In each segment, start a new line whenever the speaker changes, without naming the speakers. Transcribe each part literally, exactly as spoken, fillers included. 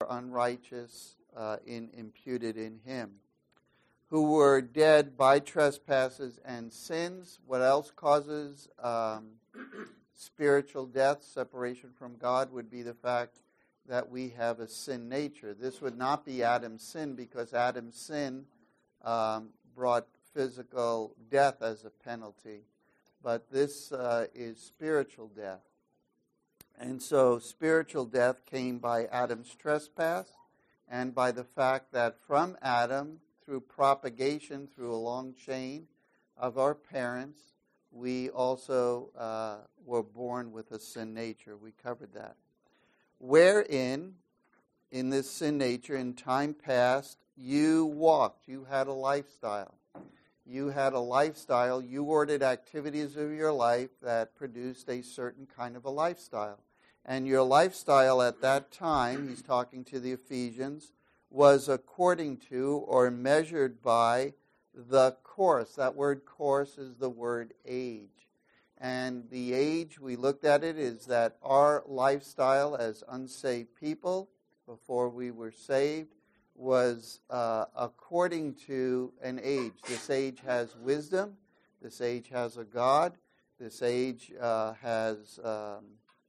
unrighteous uh, in imputed in him, who were dead by trespasses and sins. What else causes um, spiritual death, separation from God, would be the fact that we have a sin nature. This would not be Adam's sin, because Adam's sin um, brought physical death as a penalty. But this uh, is spiritual death. And so spiritual death came by Adam's trespass and by the fact that from Adam, through propagation, through a long chain of our parents, we also uh, were born with a sin nature. We covered that. Wherein, in this sin nature, in time past, you walked. You had a lifestyle. You had a lifestyle. You ordered activities of your life that produced a certain kind of a lifestyle. And your lifestyle at that time, he's talking to the Ephesians, was according to or measured by the course. That word course is the word age. And the age, we looked at it, is that our lifestyle as unsaved people, before we were saved, was uh, according to an age. This age has wisdom. This age has a God. This age uh, has um,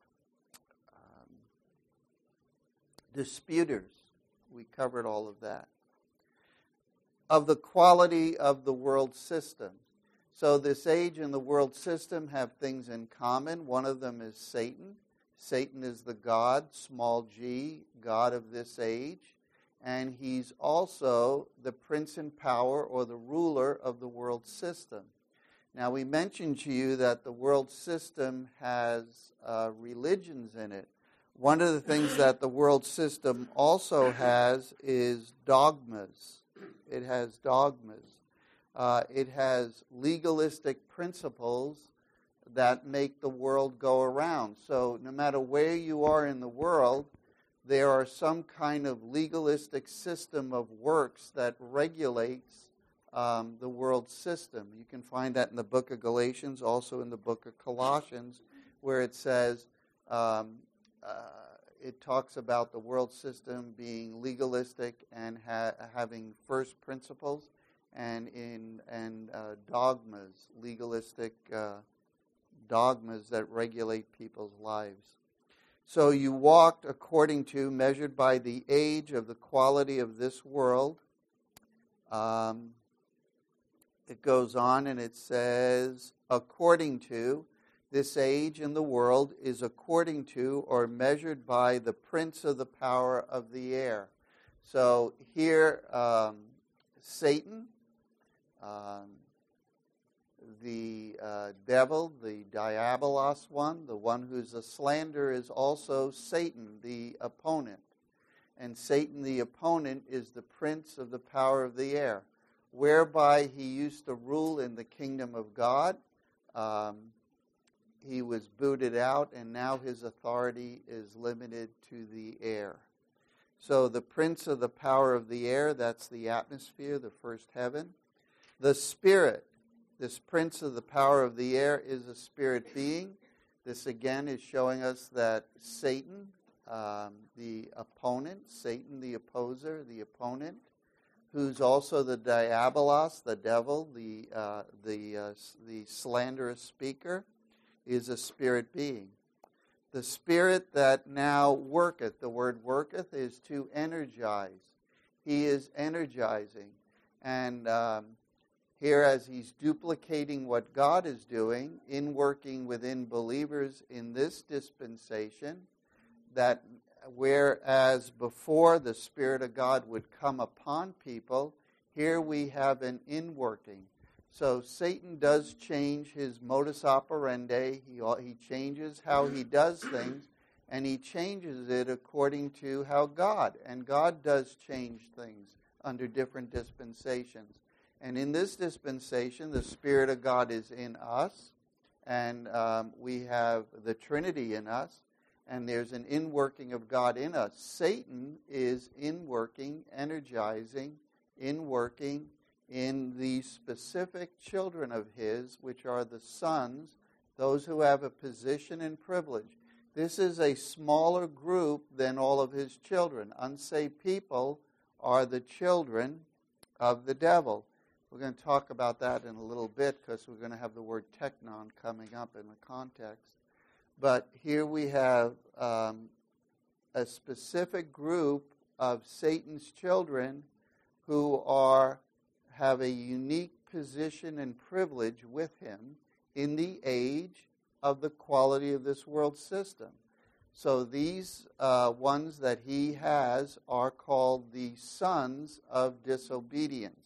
um, disputers. We covered all of that. Of the quality of the world system. So this age and the world system have things in common. One of them is Satan. Satan is the God, small g, God of this age. And he's also the prince in power or the ruler of the world system. Now, we mentioned to you that the world system has uh, religions in it. One of the things that the world system also has is dogmas. It has dogmas. Uh, it has legalistic principles that make the world go around. So no matter where you are in the world, there are some kind of legalistic system of works that regulates um, the world system. You can find that in the book of Galatians, also in the book of Colossians, where it says, um, uh, it talks about the world system being legalistic and ha- having first principles, and in and uh, dogmas, legalistic uh, dogmas that regulate people's lives. So you walked according to, measured by the age of the quality of this world. Um, it goes on and it says, according to, this age in the world is according to or measured by the prince of the power of the air. So here, um, Satan, um, the uh, devil, the diabolos one, the one who's a slander, is also Satan, the opponent. And Satan, the opponent, is the prince of the power of the air, whereby he used to rule in the kingdom of God. Um, he was booted out, and now his authority is limited to the air. So the prince of the power of the air, that's the atmosphere, the first heaven. The spirit, this prince of the power of the air, is a spirit being. This again is showing us that Satan, um, the opponent, Satan the opposer, the opponent, who's also the diabolos, the devil, the uh, the uh, the slanderous speaker, is a spirit being. The spirit that now worketh, the word worketh is to energize. He is energizing. And um, here, as he's duplicating what God is doing in working within believers in this dispensation, that whereas before the Spirit of God would come upon people, here we have an inworking. So Satan does change his modus operandi. He, he changes how he does things, and he changes it according to how God. And God does change things under different dispensations. And in this dispensation, the Spirit of God is in us, and um, we have the Trinity in us, and there's an inworking of God in us. Satan is inworking, energizing, inworking in the specific children of his, which are the sons, those who have a position and privilege. This is a smaller group than all of his children. Unsaved people are the children of the devil. We're going to talk about that in a little bit because we're going to have the word teknon coming up in the context. But here we have um, a specific group of Satan's children who are have a unique position and privilege with him in the age of the quality of this world system. So these uh, ones that he has are called the sons of disobedience.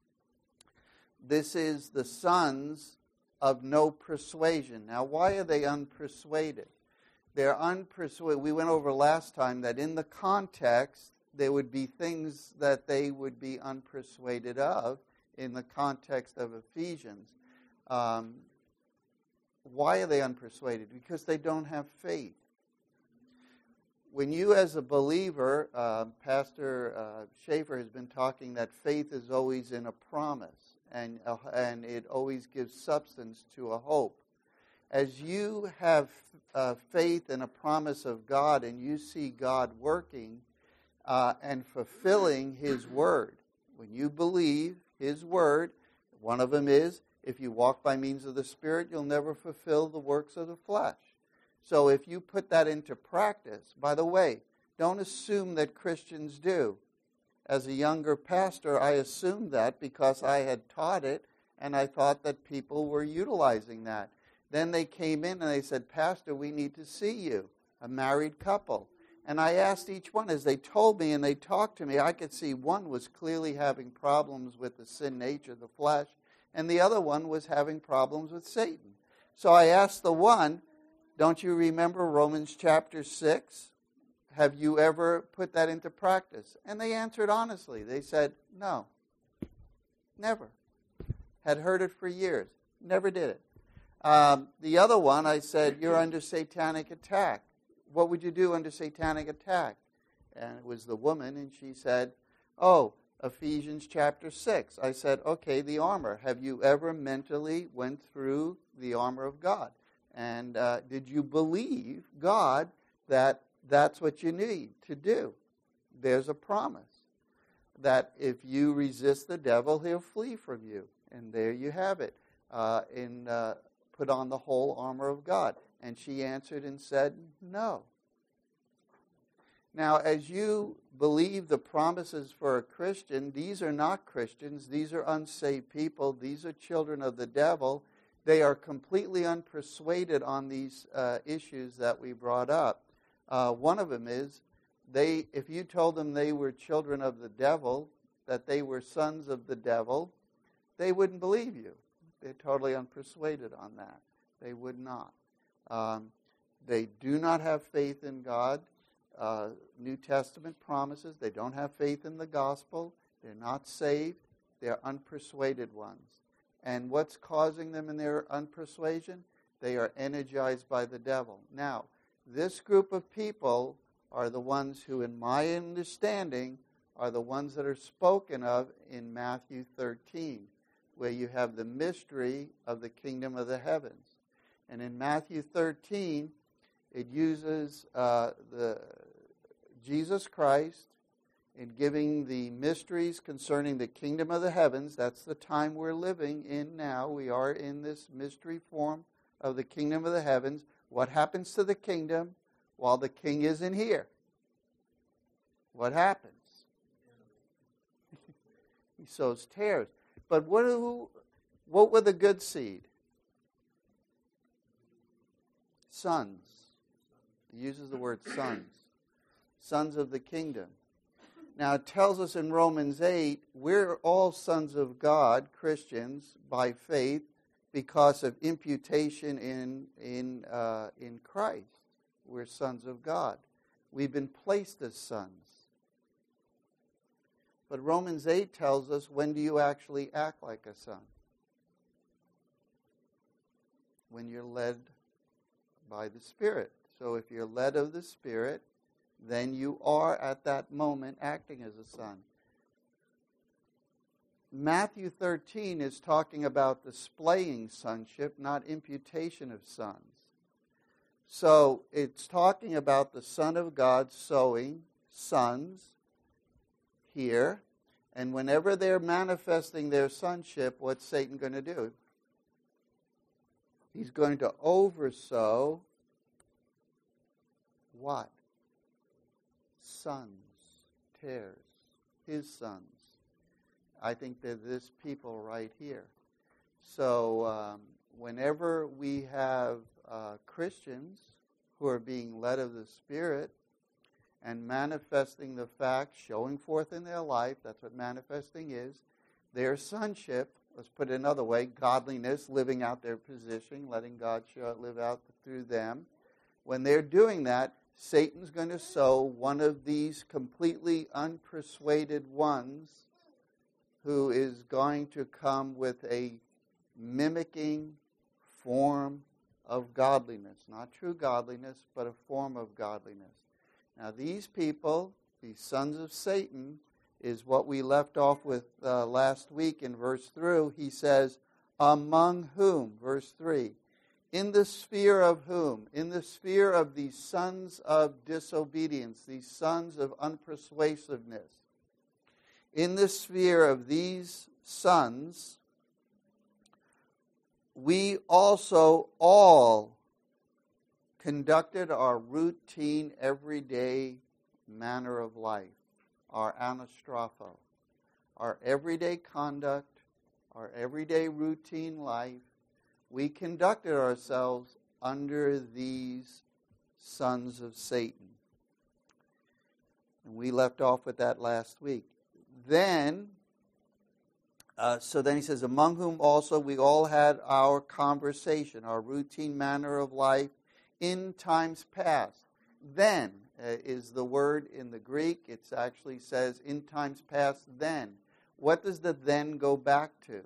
This is the sons of no persuasion. Now, why are they unpersuaded? They're unpersuaded. We went over last time that in the context, there would be things that they would be unpersuaded of in the context of Ephesians. Um, why are they unpersuaded? Because they don't have faith. When you as a believer, uh, Pastor uh, Schaefer has been talking that faith is always in a promise. And, uh, and it always gives substance to a hope. As you have uh, faith in a promise of God and you see God working uh, and fulfilling His Word, when you believe His Word, one of them is, if you walk by means of the Spirit, you'll never fulfill the works of the flesh. So if you put that into practice, by the way, don't assume that Christians do. As a younger pastor, I assumed that because I had taught it, and I thought that people were utilizing that. Then they came in and they said, Pastor, we need to see you, a married couple. And I asked each one, as they told me and they talked to me, I could see one was clearly having problems with the sin nature, the flesh, and the other one was having problems with Satan. So I asked the one, don't you remember Romans chapter six? Have you ever put that into practice? And they answered honestly. They said, no, never. Had heard it for years. Never did it. Um, the other one, I said, you're under satanic attack. What would you do under satanic attack? And it was the woman, and she said, oh, Ephesians chapter six. I said, okay, the armor. Have you ever mentally went through the armor of God? And uh, did you believe God that that's what you need to do? There's a promise that if you resist the devil, he'll flee from you. And there you have it. Uh, in uh, put on the whole armor of God. And she answered and said, no. Now, as you believe the promises for a Christian, these are not Christians. These are unsaved people. These are children of the devil. They are completely unpersuaded on these uh, issues that we brought up. Uh, one of them is, they. if you told them they were children of the devil, that they were sons of the devil, they wouldn't believe you. They're totally unpersuaded on that. They would not. Um, they do not have faith in God. Uh, New Testament promises. They don't have faith in the gospel. They're not saved. They're unpersuaded ones. And what's causing them in their unpersuasion? They are energized by the devil. Now, this group of people are the ones who, in my understanding, are the ones that are spoken of in Matthew thirteen, where you have the mystery of the kingdom of the heavens. And in Matthew thirteen, it uses uh, the Jesus Christ in giving the mysteries concerning the kingdom of the heavens. That's the time we're living in now. We are in this mystery form of the kingdom of the heavens. What happens to the kingdom while the king isn't here? What happens? He sows tares. But what, who, what were the good seed? Sons. He uses the word sons. Sons of the kingdom. Now it tells us in Romans eight, we're all sons of God, Christians, by faith, because of imputation in, in, uh, in Christ. We're sons of God. We've been placed as sons. But Romans eight tells us, when do you actually act like a son? When you're led by the Spirit. So if you're led of the Spirit, then you are at that moment acting as a son. Matthew thirteen is talking about displaying sonship, not imputation of sons. So it's talking about the Son of God sowing sons here. And whenever they're manifesting their sonship, what's Satan going to do? He's going to oversow what? Sons, tares, his sons. I think they're this people right here. So um, whenever we have uh, Christians who are being led of the Spirit and manifesting the fact, showing forth in their life, that's what manifesting is, their sonship, let's put it another way, godliness, living out their position, letting God show, live out through them. When they're doing that, Satan's going to sow one of these completely unpersuaded ones who is going to come with a mimicking form of godliness. Not true godliness, but a form of godliness. Now these people, these sons of Satan, is what we left off with uh, last week in verse three. He says, among whom, verse three, in the sphere of whom? In the sphere of these sons of disobedience, these sons of unpersuasiveness. In the sphere of these sons, we also all conducted our routine, everyday manner of life, our anastrapho, our everyday conduct, our everyday routine life. We conducted ourselves under these sons of Satan. And we left off with that last week. Then, uh, so then he says, among whom also we all had our conversation, our routine manner of life in times past. Then uh, is the word in the Greek. It actually says in times past then. What does the then go back to?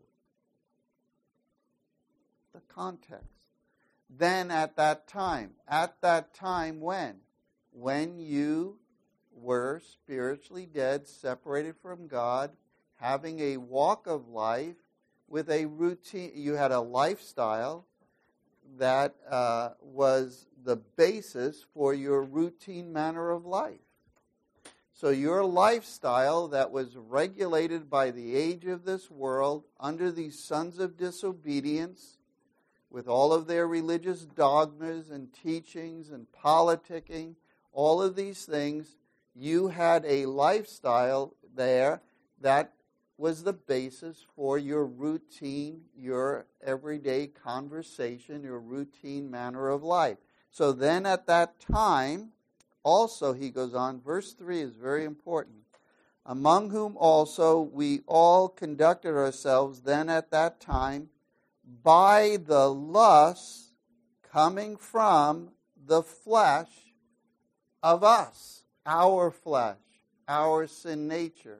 The context. Then at that time. At that time when? When you were spiritually dead, separated from God, having a walk of life with a routine. You had a lifestyle that uh, was the basis for your routine manner of life. So your lifestyle that was regulated by the age of this world under these sons of disobedience, with all of their religious dogmas and teachings and politicking, all of these things, you had a lifestyle there that was the basis for your routine, your everyday conversation, your routine manner of life. So then at that time, also he goes on, verse three is very important. Among whom also we all conducted ourselves then at that time by the lusts coming from the flesh of us, our flesh, our sin nature.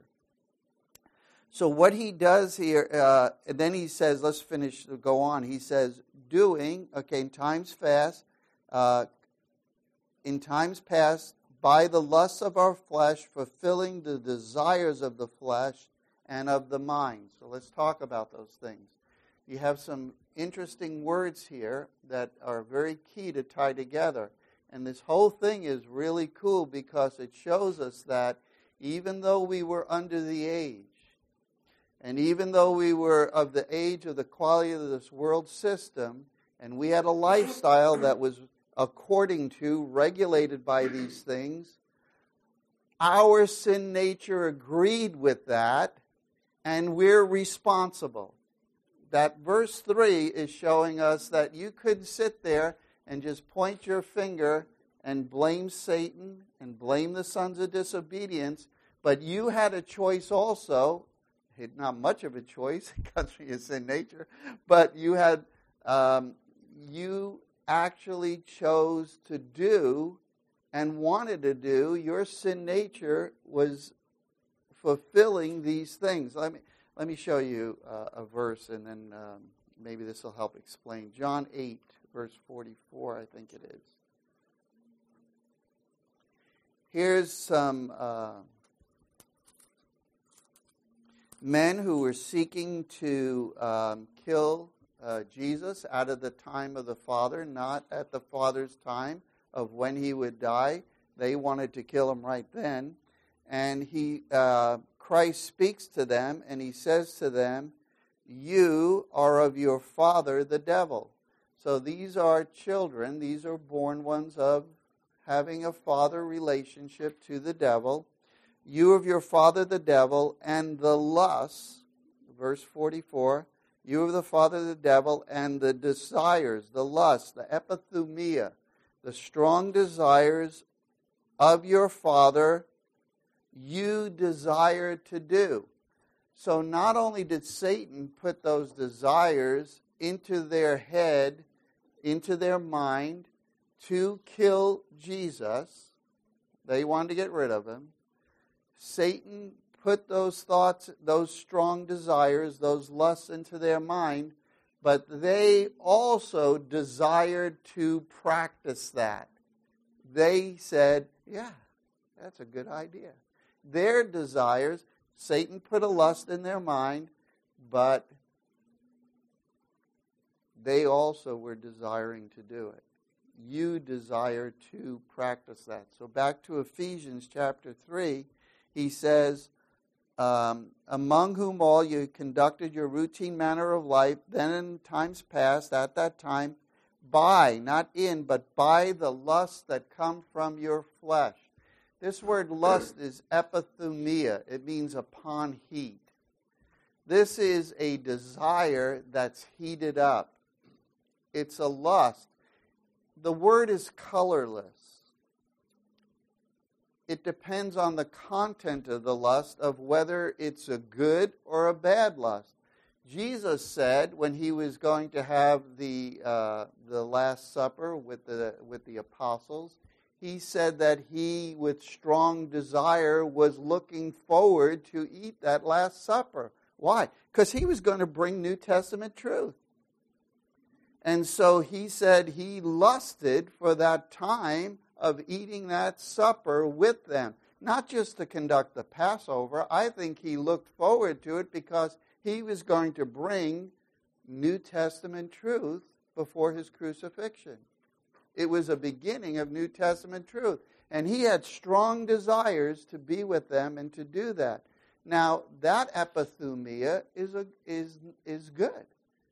So what he does here, uh, and then he says, let's finish, go on. He says, doing, okay, in times past, uh, in times past, by the lusts of our flesh, fulfilling the desires of the flesh and of the mind. So let's talk about those things. You have some interesting words here that are very key to tie together. And this whole thing is really cool because it shows us that even though we were under the age, and even though we were of the age of the quality of this world system, and we had a lifestyle that was according to, regulated by these things, our sin nature agreed with that, and we're responsible. That verse three is showing us that you couldn't sit there and just point your finger and blame Satan and blame the sons of disobedience, but you had a choice also. Not much of a choice, it comes from your sin nature, but you had, um, you actually chose to do and wanted to do. Your sin nature was fulfilling these things. Let me let me show you uh, a verse, and then um, maybe this will help explain. John eight, verse forty-four, I think it is. Here's some Uh, men who were seeking to um, kill uh, Jesus out of the time of the Father, not at the Father's time of when he would die. They wanted to kill him right then. And he, uh, Christ speaks to them, and he says to them, you are of your father, the devil. So these are children. These are born ones of having a father relationship to the devil. You of your father, the devil, and the lusts, verse forty-four, you of the father, the devil, and the desires, the lusts, the epithumia, the strong desires of your father, you desire to do. So not only did Satan put those desires into their head, into their mind, to kill Jesus, they wanted to get rid of him. Satan put those thoughts, those strong desires, those lusts into their mind, but they also desired to practice that. They said, yeah, that's a good idea. Their desires, Satan put a lust in their mind, but they also were desiring to do it. You desire to practice that. So back to Ephesians chapter three, he says, um, among whom all you conducted your routine manner of life, then in times past, at that time, by, not in, but by the lusts that come from your flesh. This word lust is epithumia. It means upon heat. This is a desire that's heated up. It's a lust. The word is colorless. It depends on the content of the lust, of whether it's a good or a bad lust. Jesus said when he was going to have the uh, the Last Supper with the with the apostles, he said that he, with strong desire, was looking forward to eat that Last Supper. Why? Because he was going to bring New Testament truth. And so he said he lusted for that time of eating that supper with them. Not just to conduct the Passover. I think he looked forward to it because he was going to bring New Testament truth before his crucifixion. It was a beginning of New Testament truth. And he had strong desires to be with them and to do that. Now, that epithumia is, a, is, is good.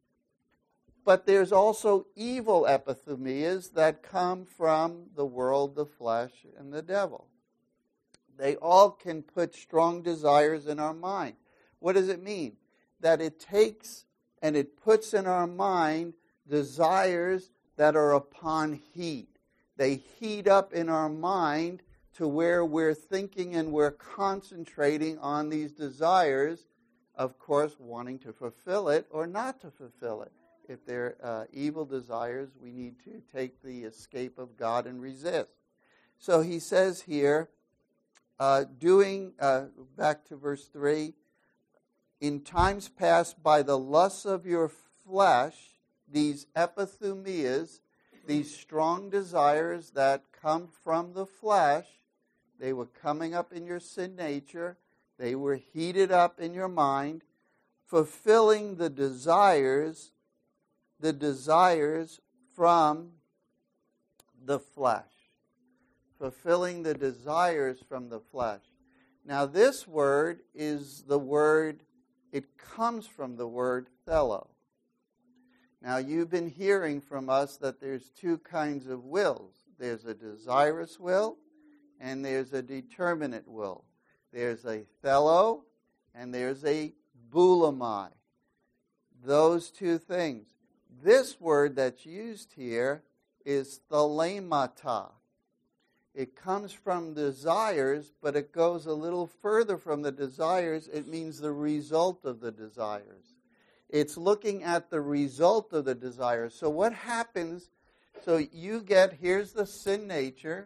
But there's also evil epithumias that come from the world, the flesh, and the devil. They all can put strong desires in our mind. What does it mean? That it takes and it puts in our mind desires that are upon heat. They heat up in our mind to where we're thinking and we're concentrating on these desires, of course, wanting to fulfill it or not to fulfill it. If they're uh, evil desires, we need to take the escape of God and resist. So he says here, uh, doing, uh, back to verse three, in times past by the lusts of your flesh, these epithumias, these strong desires that come from the flesh, they were coming up in your sin nature, they were heated up in your mind, fulfilling the desires the desires from the flesh. Fulfilling the desires from the flesh. Now this word is the word, it comes from the word thelo. Now you've been hearing from us that there's two kinds of wills. There's a desirous will and there's a determinate will. There's a thelo and there's a boulamai. Those two things. This word that's used here is thalemata. It comes from desires, but it goes a little further from the desires. It means the result of the desires. It's looking at the result of the desires. So what happens, so you get, here's the sin nature.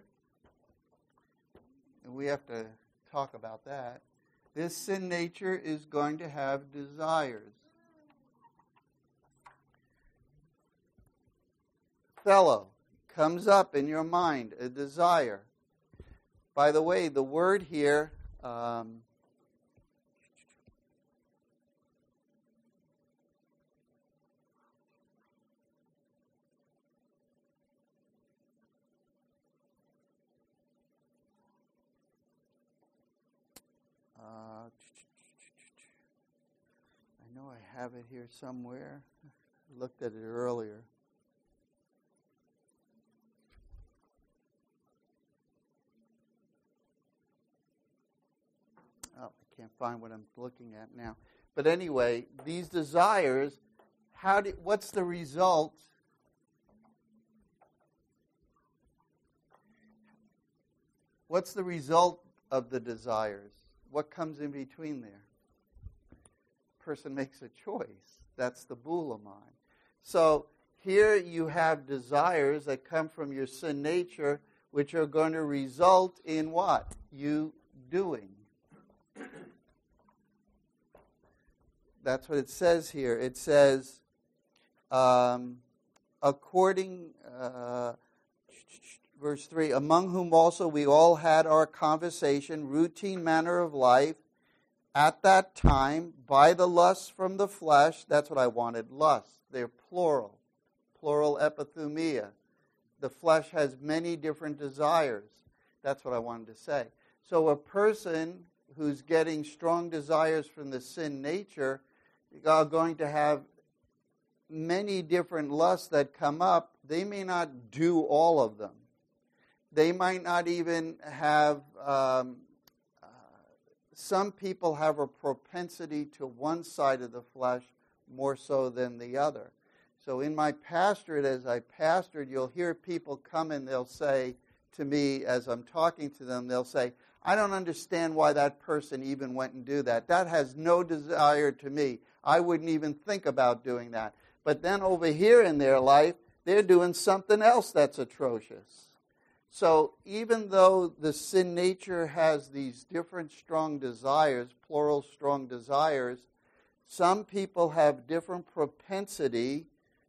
And we have to talk about that. This sin nature is going to have desires. Thelo comes up in your mind, a desire. By the way, the word here, um, know I have it here somewhere. I looked at it earlier. Oh, I can't find what I'm looking at now. But anyway, these desires, how do, what's the result? What's the result of the desires? What comes in between there? Person makes a choice. That's the bulamai. So here you have desires that come from your sin nature, which are going to result in what? You doing. That's what it says here. It says, um, according, uh, verse three, among whom also we all had our conversation, routine manner of life, at that time, by the lusts from the flesh. That's what I wanted, lust. They're plural, plural epithumia. The flesh has many different desires. That's what I wanted to say. So a person who's getting strong desires from the sin nature are going to have many different lusts that come up. They may not do all of them. They might not even have, um, uh, some people have a propensity to one side of the flesh more so than the other. So in my pastorate, as I pastored, you'll hear people come and they'll say to me, as I'm talking to them, they'll say, I don't understand why that person even went and do that. That has no desire to me. I wouldn't even think about doing that. But then over here in their life, they're doing something else that's atrocious. So even though the sin nature has these different strong desires, plural strong desires, some people have different propensity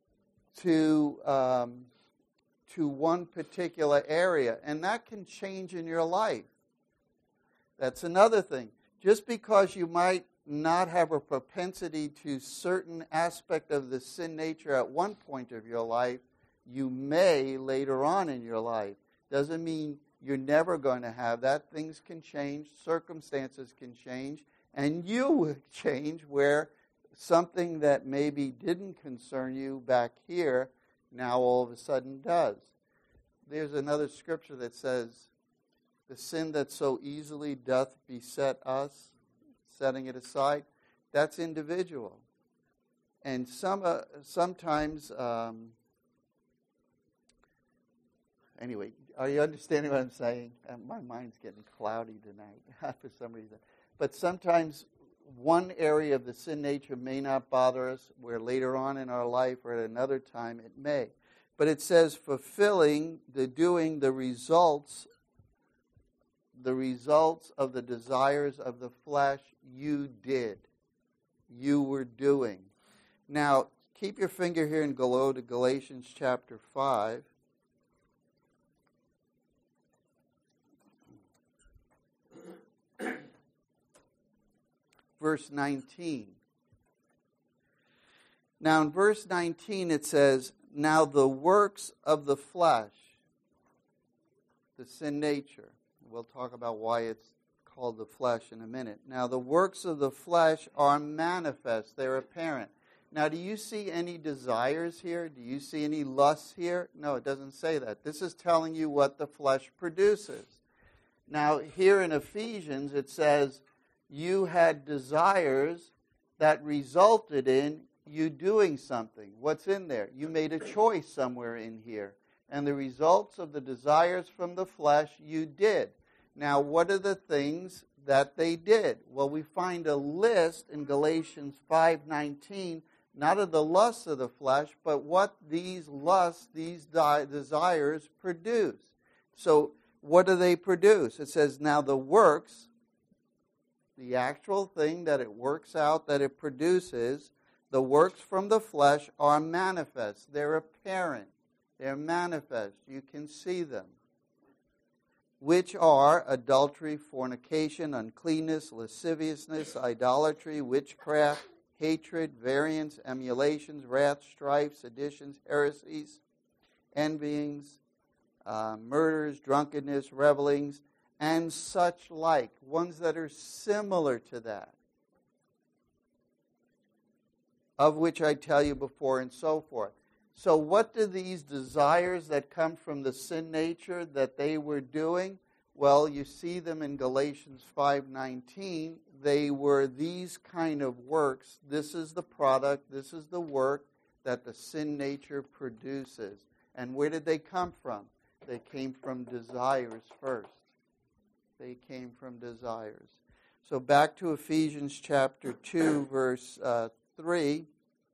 to um, to one particular area, and that can change in your life. That's another thing. Just because you might not have a propensity to certain aspect of the sin nature at one point of your life, you may later on in your life. Doesn't mean you're never going to have that. Things can change, circumstances can change, and you will change where something that maybe didn't concern you back here now all of a sudden does. There's another scripture that says, the sin that so easily doth beset us, setting it aside, that's individual. And some uh, sometimes, um, anyway, are you understanding what I'm saying? Uh, my mind's getting cloudy tonight for some reason. But sometimes one area of the sin nature may not bother us, where later on in our life or at another time it may. But it says fulfilling, the doing, the results, the results of the desires of the flesh you did. You were doing. Now, keep your finger here and go to Galatians chapter five. Verse nineteen. Now in verse nineteen it says, now the works of the flesh, the sin nature. We'll talk about why it's called the flesh in a minute. Now the works of the flesh are manifest. They're apparent. Now do you see any desires here? Do you see any lusts here? No, it doesn't say that. This is telling you what the flesh produces. Now here in Ephesians it says, you had desires that resulted in you doing something. What's in there? You made a choice somewhere in here. And the results of the desires from the flesh you did. Now, what are the things that they did? Well, we find a list in Galatians five nineteen, not of the lusts of the flesh, but what these lusts, these desires produce. So, what do they produce? It says, now the works, the actual thing that it works out, that it produces, the works from the flesh are manifest. They're apparent. They're manifest. You can see them. Which are adultery, fornication, uncleanness, lasciviousness, idolatry, witchcraft, hatred, variance, emulations, wrath, strife, seditions, heresies, envyings, uh, murders, drunkenness, revelings, and such like, ones that are similar to that. of which I tell you before, and so forth. So what do these desires that come from the sin nature that they were doing? Well, you see them in Galatians five nineteen. They were these kind of works. This is the product, this is the work that the sin nature produces. And where did they come from? They came from desires first. They came from desires. So back to Ephesians chapter two, verse uh, three.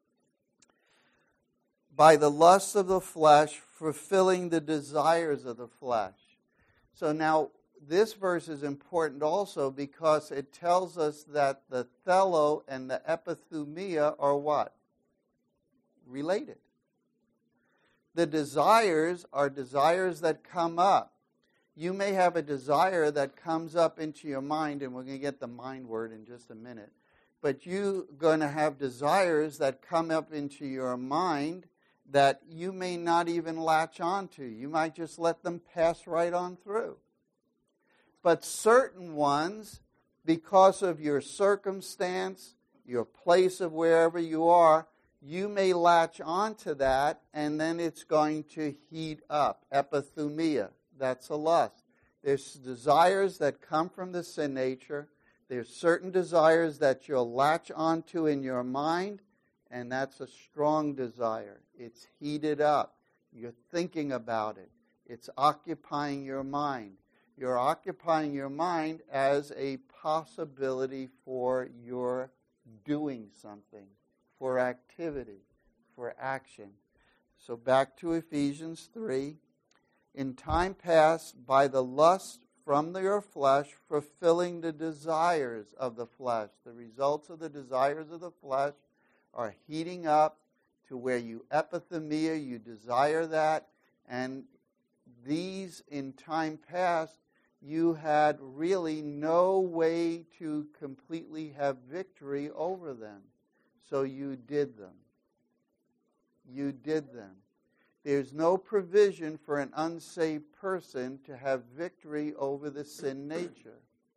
By the lusts of the flesh, fulfilling the desires of the flesh. So now, this verse is important also because it tells us that the thelo and the epithumia are what? Related. The desires are desires that come up. You may have a desire that comes up into your mind, and we're going to get the mind word in just a minute. But you're going to have desires that come up into your mind that you may not even latch onto. You might just let them pass right on through. But certain ones, because of your circumstance, your place of wherever you are, you may latch onto that, and then it's going to heat up. Epithumia, that's a lust. There's desires that come from the sin nature. There's certain desires that you'll latch onto in your mind, and that's a strong desire. It's heated up. You're thinking about it. It's occupying your mind. You're occupying your mind as a possibility for your doing something, for activity, for action. So back to Ephesians three. In time past, by the lust from your flesh, fulfilling the desires of the flesh. The results of the desires of the flesh are heating up to where you epithumia, you desire that, and these in time past, you had really no way to completely have victory over them. So you did them. You did them. There's no provision for an unsaved person to have victory over the sin nature.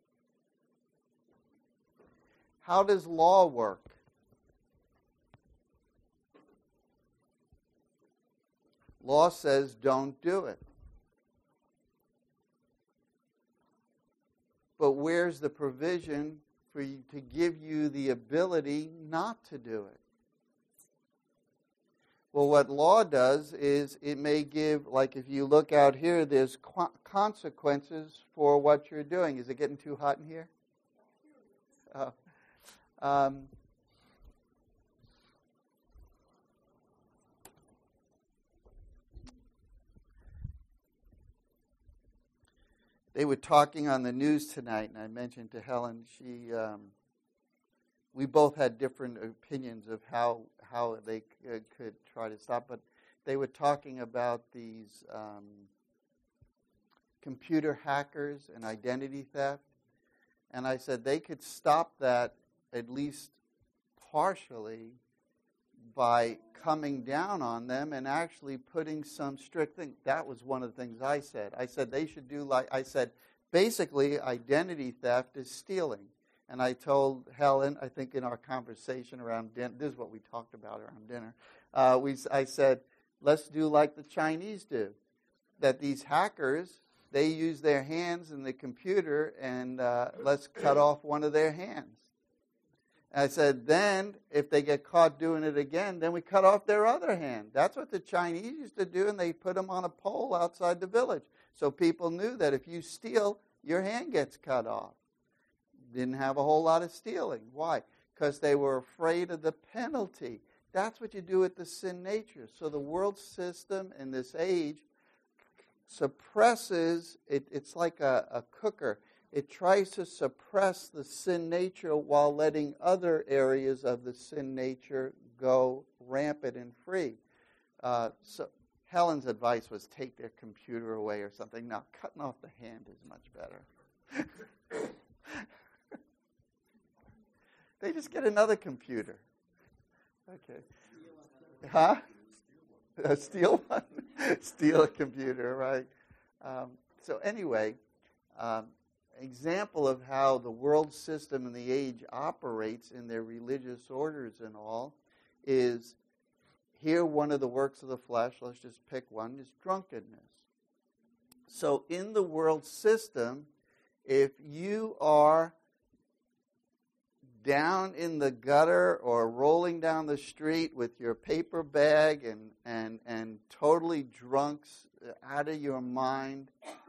How does law work? Law says don't do it. But where's the provision for you to give you the ability not to do it? Well, what law does is it may give, like if you look out here, there's qu- consequences for what you're doing. Is it getting too hot in here? Oh. Um, They were talking on the news tonight, and I mentioned to Helen, she, um, we both had different opinions of how how they could, could try to stop, but they were talking about these um, computer hackers and identity theft, and I said they could stop that at least partially by coming down on them and actually putting some strict thing. That was one of the things I said. I said they should do like, I said, basically identity theft is stealing. And I told Helen, I think in our conversation around dinner, this is what we talked about around dinner, uh, we, I said, let's do like the Chinese do. That these hackers, they use their hands in the computer and uh, let's cut off one of their hands. I said, then, if they get caught doing it again, then we cut off their other hand. That's what the Chinese used to do, and they put them on a pole outside the village. So people knew that if you steal, your hand gets cut off. Didn't have a whole lot of stealing. Why? Because they were afraid of the penalty. That's what you do with the sin nature. So the world system in this age suppresses, it, it's like a, a cooker. It tries to suppress the sin nature while letting other areas of the sin nature go rampant and free. Uh, so Helen's advice was take their computer away or something. Now, cutting off the hand is much better. They just get another computer. Okay. Huh? A steal one? Steal a computer, right? Um, so anyway, um, example of how the world system and the age operates in their religious orders and all is here one of the works of the flesh, let's just pick one, is drunkenness. So in the world system, if you are down in the gutter or rolling down the street with your paper bag and, and, and totally drunk, out of your mind,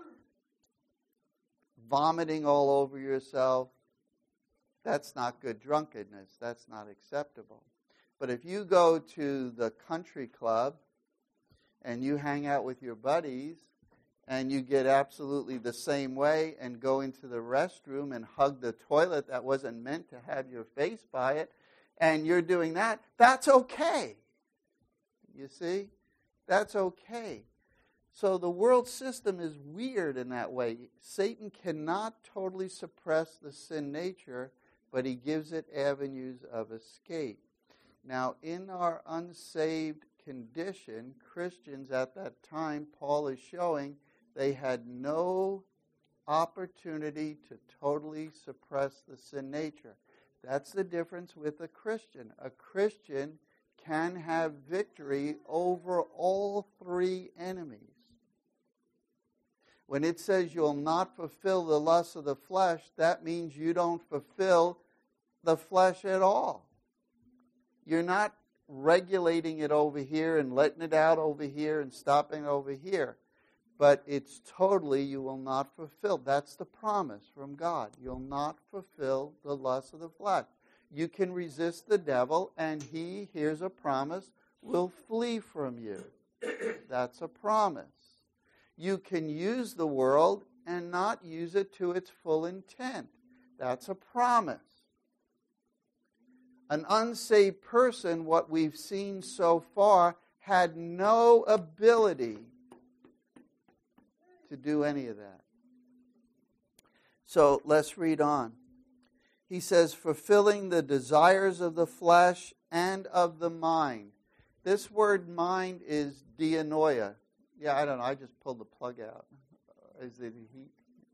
vomiting all over yourself, that's not good drunkenness. That's not acceptable. But if you go to the country club and you hang out with your buddies and you get absolutely the same way and go into the restroom and hug the toilet that wasn't meant to have your face by it, and you're doing that, that's okay. You see? That's okay. So the world system is weird in that way. Satan cannot totally suppress the sin nature, but he gives it avenues of escape. Now, in our unsaved condition, Christians at that time, Paul is showing, they had no opportunity to totally suppress the sin nature. That's the difference with a Christian. A Christian can have victory over all three enemies. When it says you'll not fulfill the lusts of the flesh, that means you don't fulfill the flesh at all. You're not regulating it over here and letting it out over here and stopping over here. But it's totally, you will not fulfill. That's the promise from God. You'll not fulfill the lust of the flesh. You can resist the devil, and he, here's a promise, will flee from you. That's a promise. You can use the world and not use it to its full intent. That's a promise. An unsaved person, what we've seen so far, had no ability to do any of that. So let's read on. He says, fulfilling the desires of the flesh and of the mind. This word mind is dianoia. Yeah, I don't know. I just pulled the plug out. Is it heat?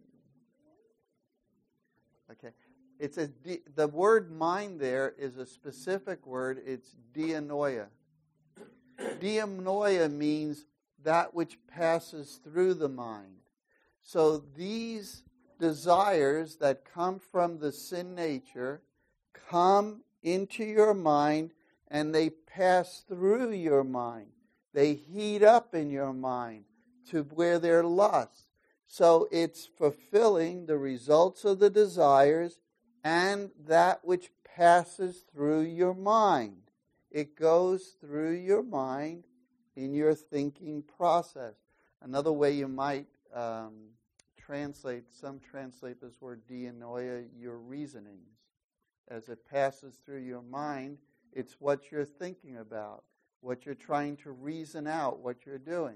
Okay. It says the word mind there is a specific word. It's dianoia. Dianoia means that which passes through the mind. So these desires that come from the sin nature come into your mind and they pass through your mind. They heat up in your mind to where they're lust. So it's fulfilling the results of the desires and that which passes through your mind. It goes through your mind in your thinking process. Another way you might um, translate, some translate this word dianoia, your reasonings. As it passes through your mind, it's what you're thinking about, what you're trying to reason out, what you're doing.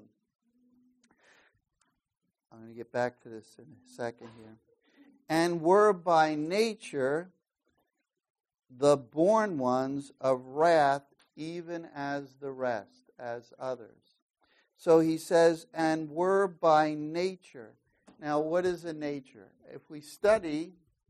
I'm going to get back to this in a second here. And were by nature the born ones of wrath, even as the rest, as others. So he says, and were by nature. Now, what is a nature? If we study,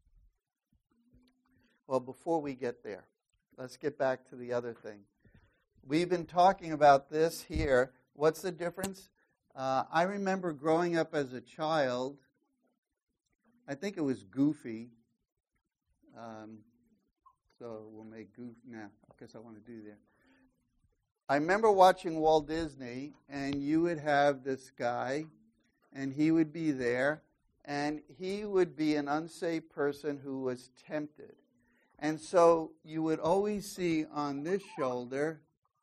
well, before we get there, let's get back to the other thing. We've been talking about this here. What's the difference? Uh, I remember growing up as a child, I think it was Goofy. Um, so we'll make Goof now. I guess I want to do that. I remember watching Walt Disney, and you would have this guy, and he would be there, and he would be an unsaved person who was tempted. And so you would always see on this shoulder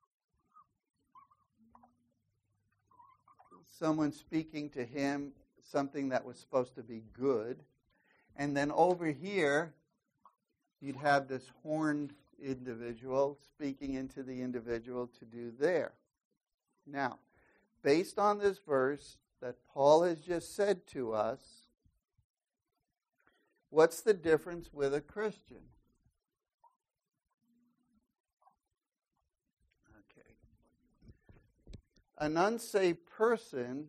someone speaking to him something that was supposed to be good. And then over here, you'd have this horned individual speaking into the individual to do there. Now, based on this verse that Paul has just said to us, what's the difference with a Christian? Okay. An unsaved person,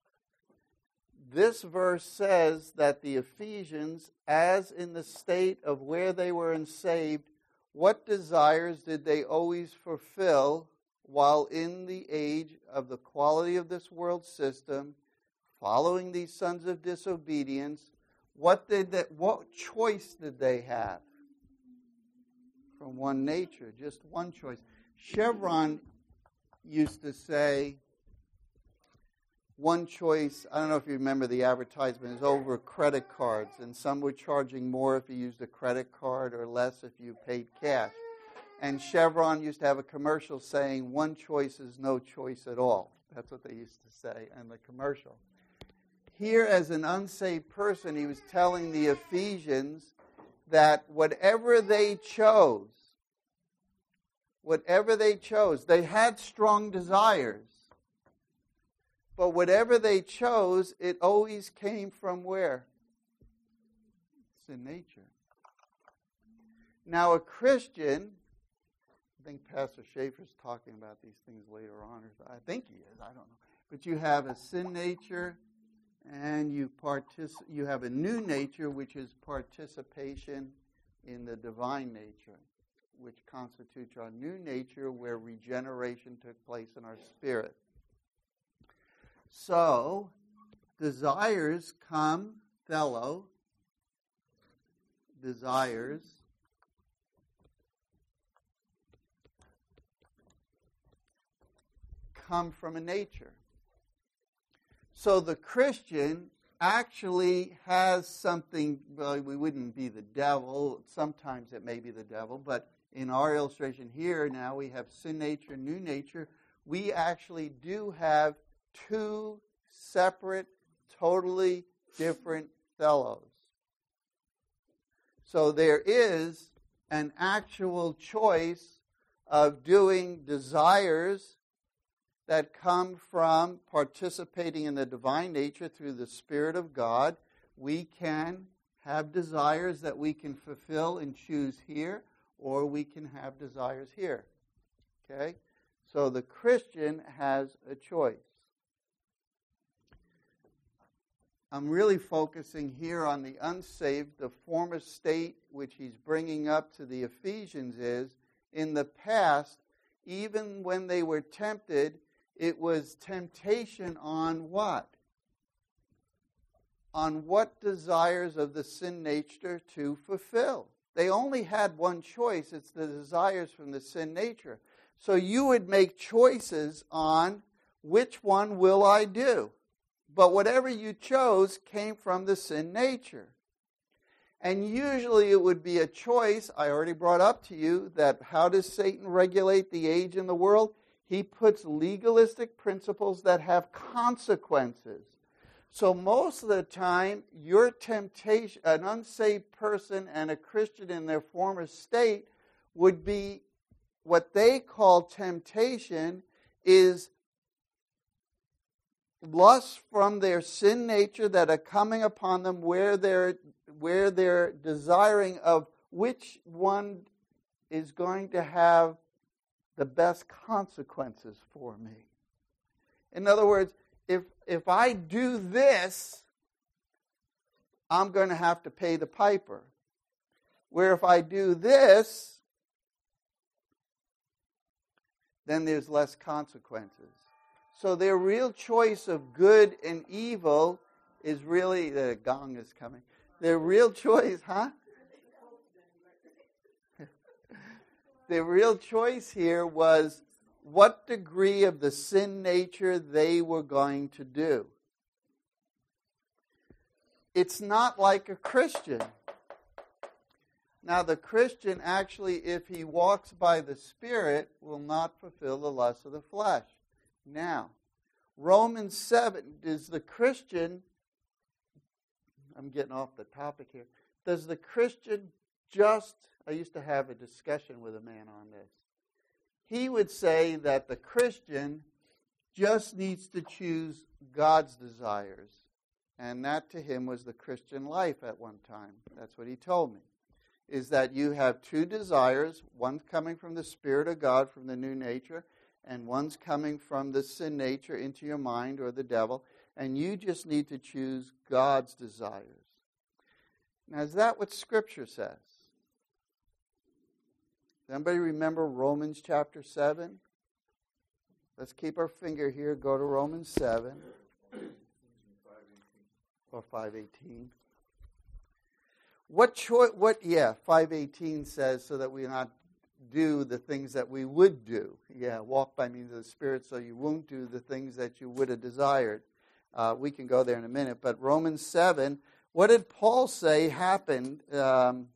this verse says that the Ephesians, as in the state of where they were unsaved, What desires did they always fulfill while in the age of the quality of this world system, following these sons of disobedience? What did that, what choice did they have? From one nature, just one choice. Chevron used to say, one choice, I don't know if you remember the advertisement, is over credit cards, and some were charging more if you used a credit card or less if you paid cash. And Chevron used to have a commercial saying, one choice is no choice at all. That's what they used to say in the commercial. Here, as an unsaved person, he was telling the Ephesians that whatever they chose, whatever they chose, they had strong desires. But whatever they chose, it always came from where? Sin nature. Now, a Christian, I think Pastor Schaefer's talking about these things later on, or I think he is, I don't know. But you have a sin nature, and you partic- you have a new nature, which is participation in the divine nature, which constitutes our new nature where regeneration took place in our spirit. So, desires come, fellow, desires come from a nature. So the Christian actually has something, well, we wouldn't be the devil, sometimes it may be the devil, but in our illustration here now we have sin nature, new nature. We actually do have two separate, totally different fellows. So there is an actual choice of doing desires that come from participating in the divine nature through the Spirit of God. We can have desires that we can fulfill and choose here, or we can have desires here. Okay? So the Christian has a choice. I'm really focusing here on the unsaved. The former state which he's bringing up to the Ephesians is, in the past, even when they were tempted, it was temptation on what? On what desires of the sin nature to fulfill. They only had one choice. It's the desires from the sin nature. So you would make choices on which one will I do. But whatever you chose came from the sin nature. And usually it would be a choice. I already brought up to you that how does Satan regulate the age in the world? He puts legalistic principles that have consequences. So most of the time, your temptation, an unsaved person and a Christian in their former state would be what they call temptation is lusts from their sin nature that are coming upon them where they're, where they're desiring of which one is going to have the best consequences for me. In other words, if if I do this, I'm going to have to pay the piper. Where if I do this, then there's less consequences. So their real choice of good and evil is really, the gong is coming. Their real choice, huh? Their real choice here was what degree of the sin nature they were going to do. It's not like a Christian. Now, the Christian actually, if he walks by the Spirit, will not fulfill the lusts of the flesh. Now, Romans seven, does the Christian, I'm getting off the topic here, does the Christian just, I used to have a discussion with a man on this. He would say that the Christian just needs to choose God's desires. And that to him was the Christian life at one time. That's what he told me. Is that you have two desires, one coming from the Spirit of God, from the new nature, and one's coming from the sin nature into your mind or the devil, and you just need to choose God's desires. Now, is that what Scripture says? Does anybody remember Romans chapter seven? Let's keep our finger here. Go to Romans seven. Or five eighteen. What choice? What? Yeah, five eighteen says, so that we not do the things that we would do. Yeah, walk by means of the Spirit, so you won't do the things that you would have desired. Uh, we can go there in a minute. But Romans seven, what did Paul say happened? Um,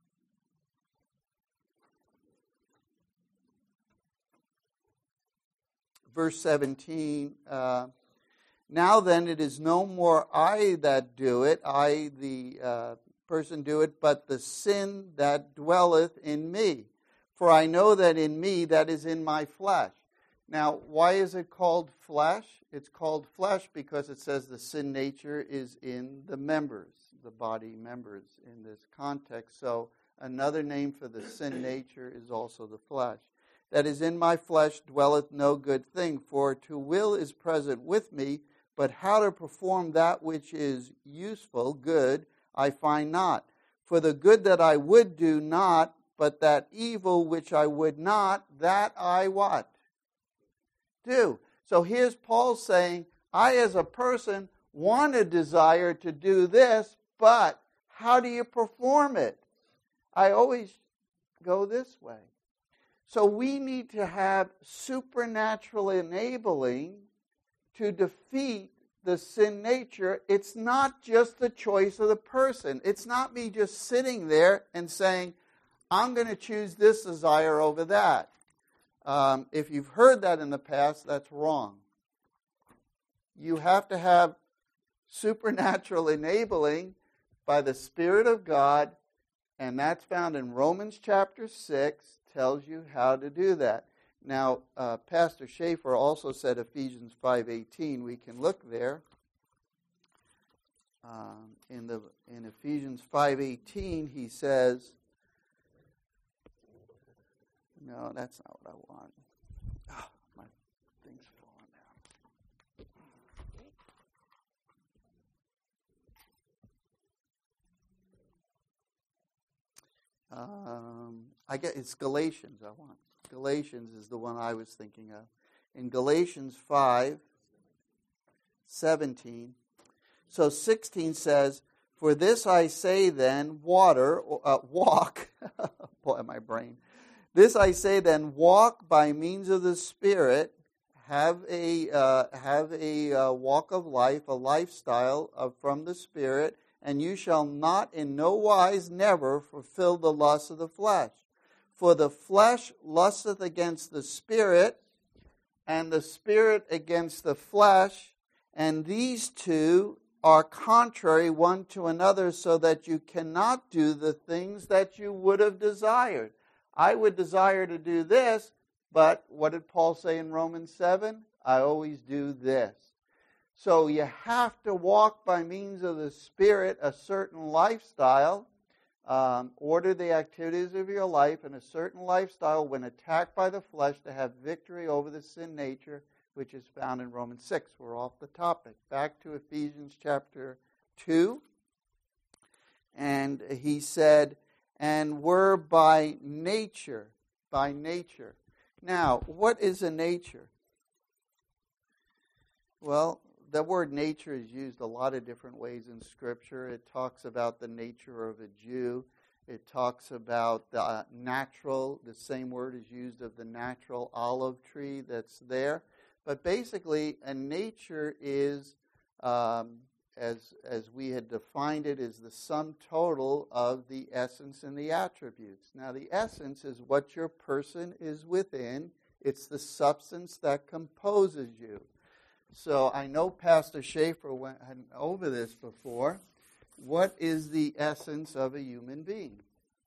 verse seventeen. Uh, Now then, it is no more I that do it, I, the uh, person, do it, but the sin that dwelleth in me. For I know that in me, that is in my flesh. Now, why is it called flesh? It's called flesh because it says the sin nature is in the members, the body members in this context. So another name for the sin nature is also the flesh. That is in my flesh dwelleth no good thing, for to will is present with me, but how to perform that which is useful, good, I find not. For the good that I would do not, but that evil which I would not, that I what? Do. So here's Paul saying, I as a person want a desire to do this, but how do you perform it? I always go this way. So we need to have supernatural enabling to defeat the sin nature. It's not just the choice of the person. It's not me just sitting there and saying, I'm going to choose this desire over that. Um, if you've heard that in the past, that's wrong. You have to have supernatural enabling by the Spirit of God, and that's found in Romans chapter six, tells you how to do that. Now, uh, Pastor Schaefer also said Ephesians five eighteen. We can look there. Um, in the in Ephesians five eighteen, he says, no, that's not what I want. Oh, my thing's falling down. Um, I get it's Galatians I want. Galatians is the one I was thinking of. In Galatians five seventeen, so sixteen says, for this I say then, water, uh, walk, boy, my brain. This I say then, walk by means of the Spirit, have a uh, have a uh, walk of life, a lifestyle of, from the Spirit, and you shall not in no wise never fulfill the lust of the flesh. For the flesh lusteth against the Spirit, and the Spirit against the flesh, and these two are contrary one to another, so that you cannot do the things that you would have desired. I would desire to do this, but what did Paul say in Romans seven? I always do this. So you have to walk by means of the Spirit a certain lifestyle. Um, order the activities of your life in a certain lifestyle when attacked by the flesh to have victory over the sin nature, which is found in Romans six. We're off the topic. Back to Ephesians chapter two. And he said, and we're by nature, by nature. Now, what is a nature? Well, the word nature is used a lot of different ways in Scripture. It talks about the nature of a Jew. It talks about the uh, natural, the same word is used of the natural olive tree that's there. But basically, a nature is, um, as, as we had defined it, is the sum total of the essence and the attributes. Now, the essence is what your person is within. It's the substance that composes you. So I know Pastor Schaefer went over this before. What is the essence of a human being?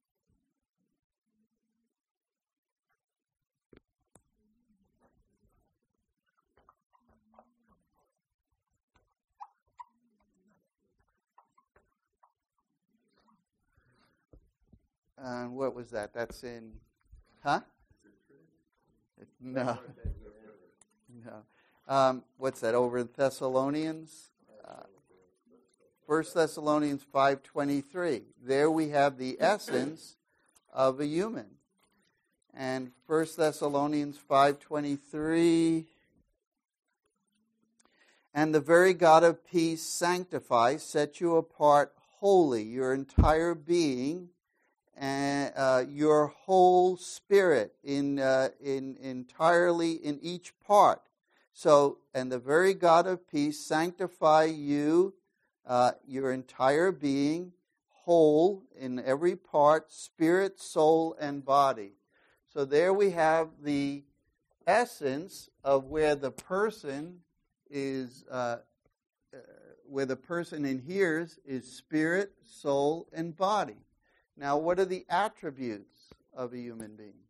And what was that? That's in, huh? No. No. Um, what's that, over in Thessalonians? Uh, First Thessalonians five twenty-three. There we have the essence of a human. And First Thessalonians five twenty-three, and the very God of peace sanctify, set you apart wholly, your entire being, and uh, your whole spirit, in, uh, in entirely in each part. So, and the very God of peace sanctify you, uh, your entire being, whole in every part, spirit, soul, and body. So there we have the essence of where the person is, uh, uh, where the person inheres is spirit, soul, and body. Now, what are the attributes of a human being?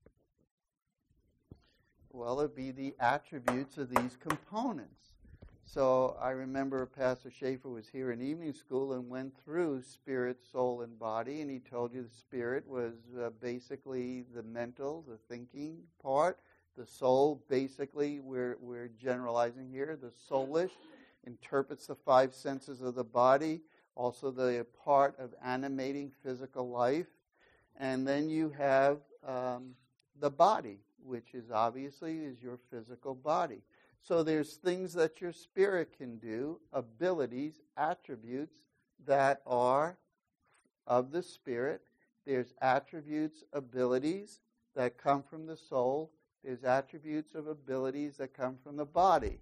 Well, it'd be the attributes of these components. So I remember Pastor Schaefer was here in evening school and went through spirit, soul, and body, and he told you the spirit was uh, basically the mental, the thinking part. The soul, basically, we're, we're generalizing here, the soulish, interprets the five senses of the body, also the part of animating physical life. And then you have um, the body, which is obviously is your physical body. So there's things that your spirit can do, abilities, attributes that are of the spirit. There's attributes, abilities that come from the soul. There's attributes of abilities that come from the body.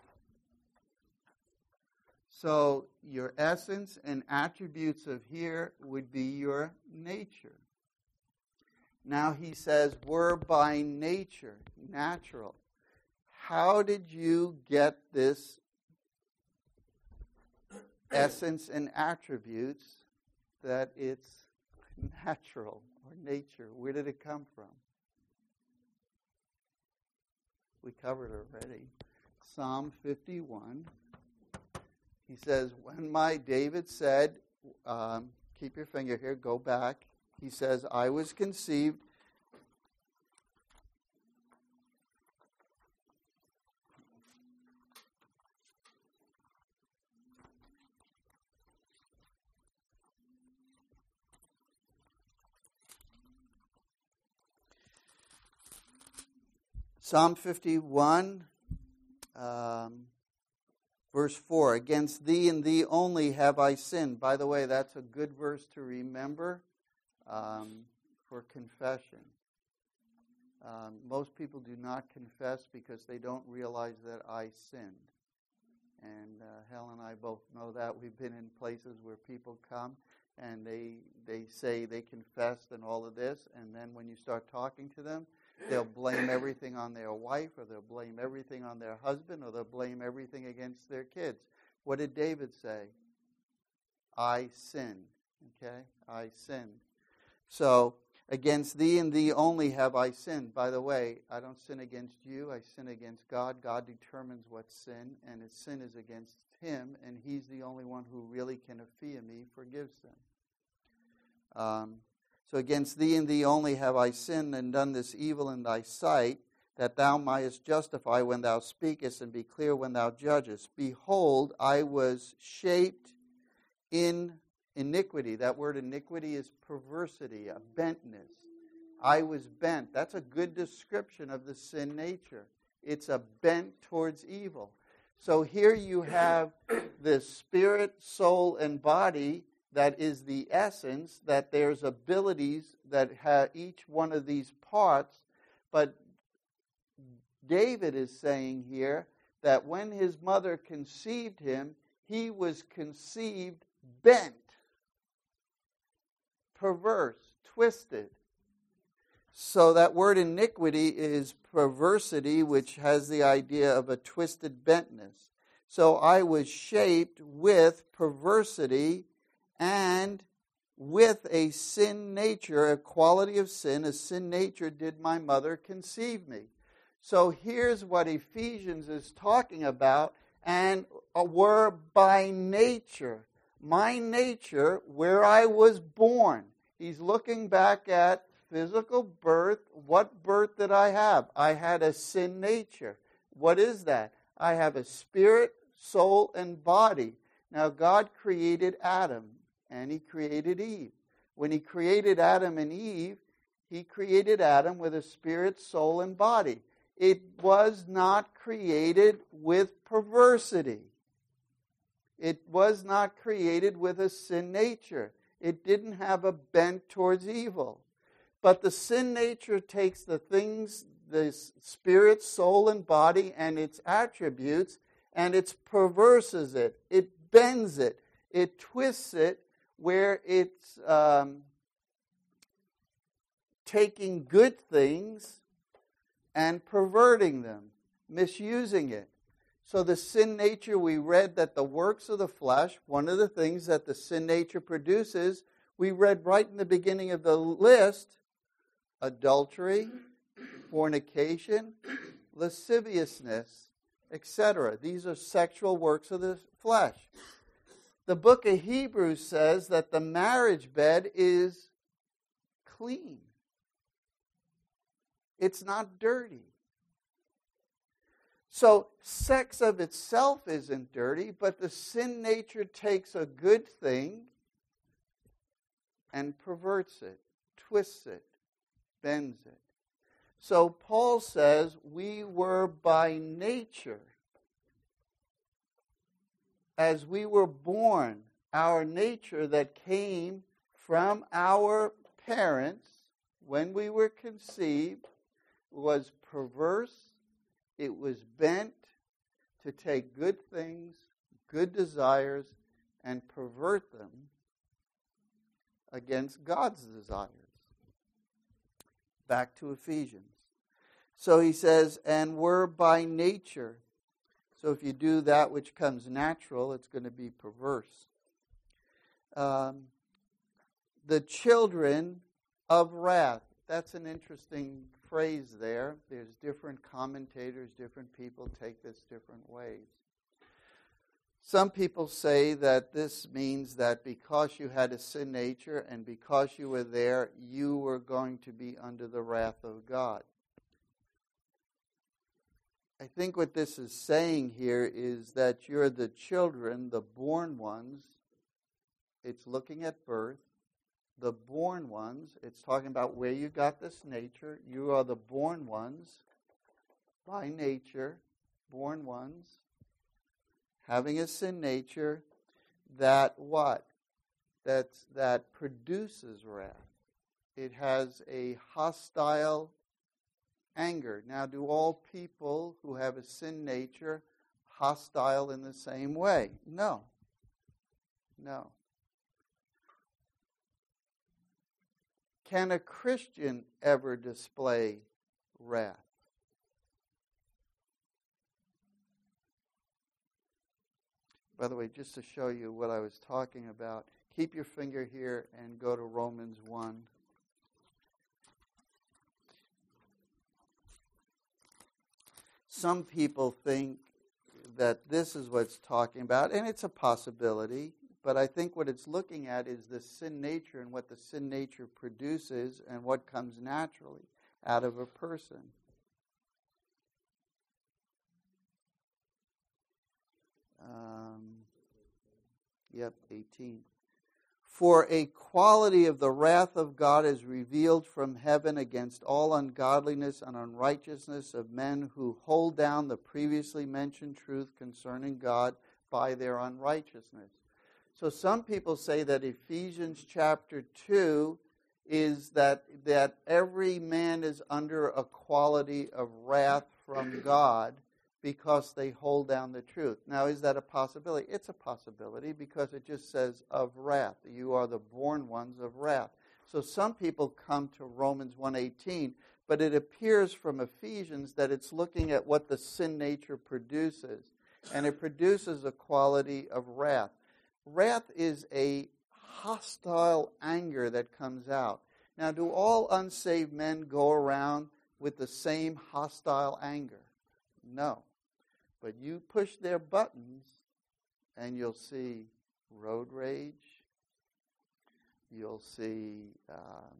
So your essence and attributes of here would be your nature. Now he says, we're by nature, natural. How did you get this essence and attributes that it's natural or nature? Where did it come from? We covered already. Psalm fifty-one. He says, when my, David said, um, keep your finger here, go back. He says, I was conceived. Psalm fifty-one, um, verse four, against thee and thee only have I sinned. By the way, that's a good verse to remember um, for confession. Um, most people do not confess because they don't realize that I sinned. And uh, Helen and I both know that. We've been in places where people come and they they say they confessed and all of this, and then when you start talking to them, they'll blame everything on their wife, or they'll blame everything on their husband, or they'll blame everything against their kids. What did David say? I sinned. Okay? I sinned. So, against thee and thee only have I sinned. By the way, I don't sin against you. I sin against God. God determines what's sin, and his sin is against him, and he's the only one who really can afia me, forgive sin. Um, So against thee and thee only have I sinned and done this evil in thy sight, that thou mightest justify when thou speakest and be clear when thou judgest. Behold, I was shaped in iniquity. That word iniquity is perversity, a bentness. I was bent. That's a good description of the sin nature. It's a bent towards evil. So here you have the spirit, soul, and body. That is the essence, that there's abilities that have each one of these parts. But David is saying here that when his mother conceived him, he was conceived bent, perverse, twisted. So that word iniquity is perversity, which has the idea of a twisted bentness. So I was shaped with perversity and with a sin nature, a quality of sin, a sin nature did my mother conceive me. So here's what Ephesians is talking about, and were by nature. My nature, where I was born. He's looking back at physical birth. What birth did I have? I had a sin nature. What is that? I have a spirit, soul, and body. Now God created Adam. And he created Eve. When he created Adam and Eve, He created Adam with a spirit, soul, and body. It was not created with perversity. It was not created with a sin nature. It didn't have a bent towards evil. But the sin nature takes the things, the spirit, soul, and body, and its attributes, and it perverses it. It bends it. It twists it where it's um, taking good things and perverting them, misusing it. So the sin nature, we read that the works of the flesh, one of the things that the sin nature produces, we read right in the beginning of the list, adultery, fornication, lasciviousness, et cetera. These are sexual works of the flesh. The book of Hebrews says that the marriage bed is clean. It's not dirty. So sex of itself isn't dirty, but the sin nature takes a good thing and perverts it, twists it, bends it. So Paul says we were by nature, as we were born, our nature that came from our parents when we were conceived was perverse. It was bent to take good things, good desires, and pervert them against God's desires. Back to Ephesians. So he says, and we're by nature. So if you do that which comes natural, it's going to be perverse. Um, the children of wrath. That's an interesting phrase there. There's different commentators, different people take this different ways. Some people say that this means that because you had a sin nature and because you were there, you were going to be under the wrath of God. I think what this is saying here is that you're the children, the born ones. It's looking at birth. The born ones, it's talking about where you got this nature. You are the born ones, by nature, born ones, having a sin nature that what? That's, that produces wrath. It has a hostile anger. Now, do all people who have a sin nature hostile in the same way? No. No. Can a Christian ever display wrath? By the way, just to show you what I was talking about, keep your finger here and go to Romans one. Some people think that this is what it's talking about, and it's a possibility. But I think what it's looking at is the sin nature and what the sin nature produces and what comes naturally out of a person. Um, yep, eighteen. For a quality of the wrath of God is revealed from heaven against all ungodliness and unrighteousness of men who hold down the previously mentioned truth concerning God by their unrighteousness. So some people say that Ephesians chapter two is that, that every man is under a quality of wrath from God because they hold down the truth. Now, is that a possibility? It's a possibility because it just says of wrath. You are the born ones of wrath. So some people come to Romans one eighteen, but it appears from Ephesians that it's looking at what the sin nature produces. And it produces a quality of wrath. Wrath is a hostile anger that comes out. Now, do all unsaved men go around with the same hostile anger? No. But you push their buttons and you'll see road rage. You'll see um,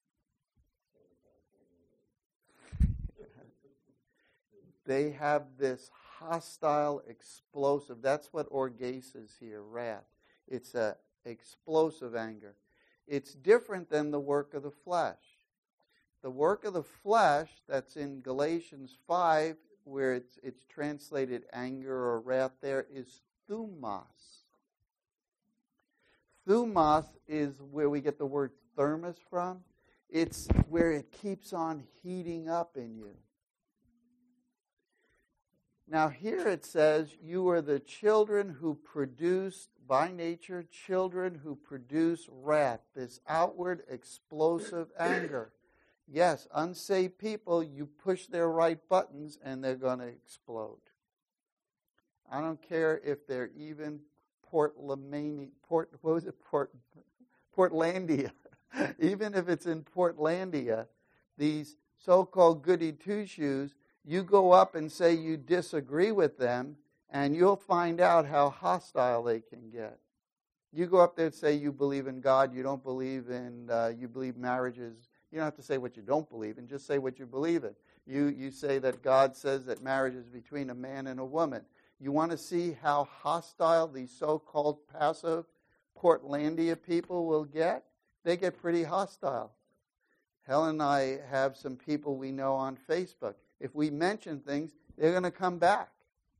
they have this hostile, explosive. That's what orges is here, wrath. It's a explosive anger. It's different than the work of the flesh. The work of the flesh that's in Galatians five, where it's, it's translated anger or wrath there, is thumos. Thumos is where we get the word thermos from. It's where it keeps on heating up in you. Now here it says, you are the children who produce, by nature, children who produce wrath, this outward explosive anger. Yes, unsaved people, you push their right buttons and they're going to explode. I don't care if they're even Portlamania, Port, what was it, Port, Portlandia. Even if it's in Portlandia, these so-called goody two-shoes, you go up and say you disagree with them, and you'll find out how hostile they can get. You go up there and say you believe in God, you don't believe in, uh, you believe marriages. You don't have to say what you don't believe in, just say what you believe in. You, you say that God says that marriage is between a man and a woman. You want to see how hostile these so-called passive Portlandia people will get? They get pretty hostile. Helen and I have some people we know on Facebook. If we mention things, they're going to come back.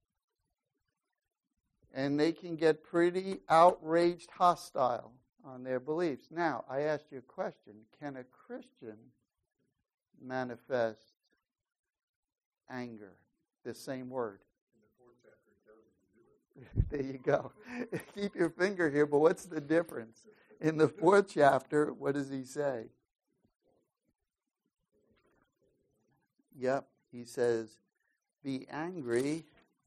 And they can get pretty outraged, hostile on their beliefs. Now, I asked you a question. Can a Christian manifest anger? The same word. There you go. Keep your finger here, but what's the difference? In the fourth chapter, what does he say? Yep, he says, be angry.